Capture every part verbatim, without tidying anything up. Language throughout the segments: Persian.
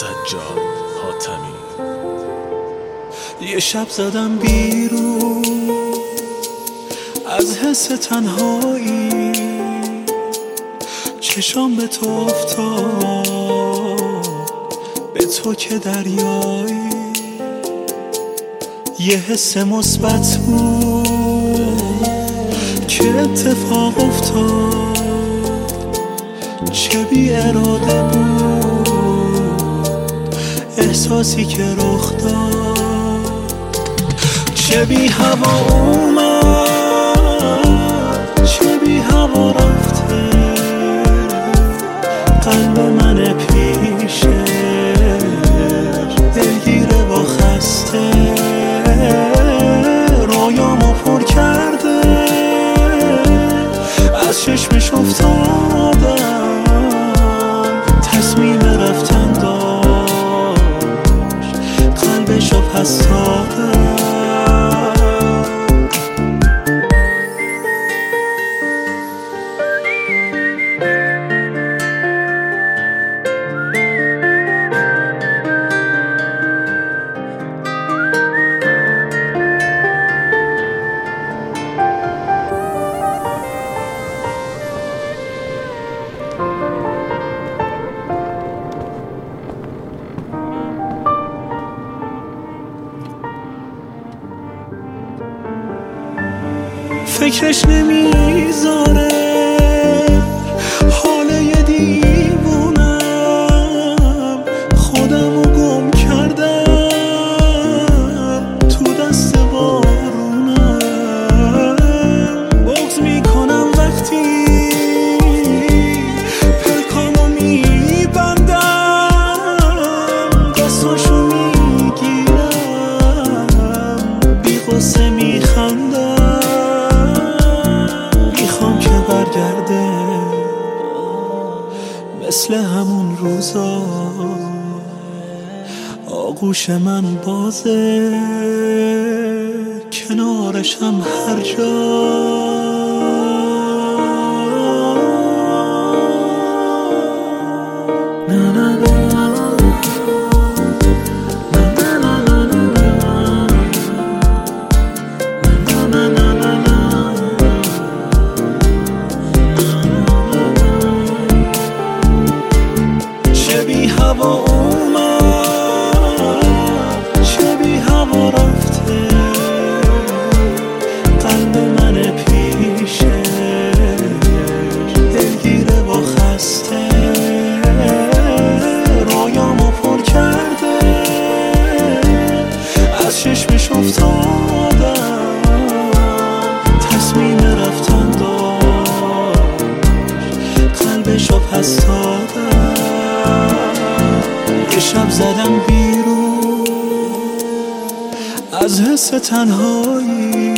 سجاد حاتمی. یه شب زدم بیرون از حس تنهایی، چشام به تو افتاد، به تو که دریایی. یه حس مثبت بود که اتفاق افتاد، چه بی اراده بود احساسی که رخ داد، چه بی هوا اومد چه بی هوا رفته، قلب من پیشه دلگیره و خسته، رویامو پر کرده، از چشمش افتادم، تصمیم رفتن داشت، قلبشو پس دادم. فکرش نمیذاره حال یه دیوونم، خودمو گم کردم تو دست بارونم، بغض میکنم وقتی پلکامو میبندم، دستاشو میگیرم بی غصه میخندم، برگرده مثل همون روزا، آغوش من بازه کنارشم هر جا. هوا اومد چه بی هوا رفته، قلب من پیشه دلگیره و خسته، رویامو پر کرده، از چشمش افتادم، تصمیم رفتن داشت، قلبشو پس دادم. یه شب زدم بیرون از حس تنهایی،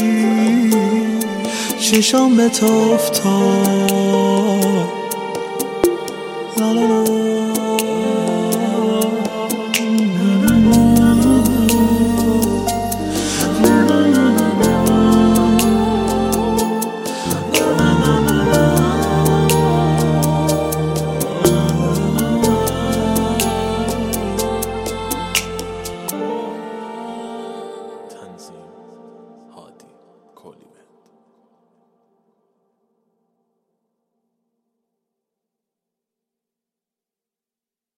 چشام به تو افتاد، لا لا لا. هادی کولی.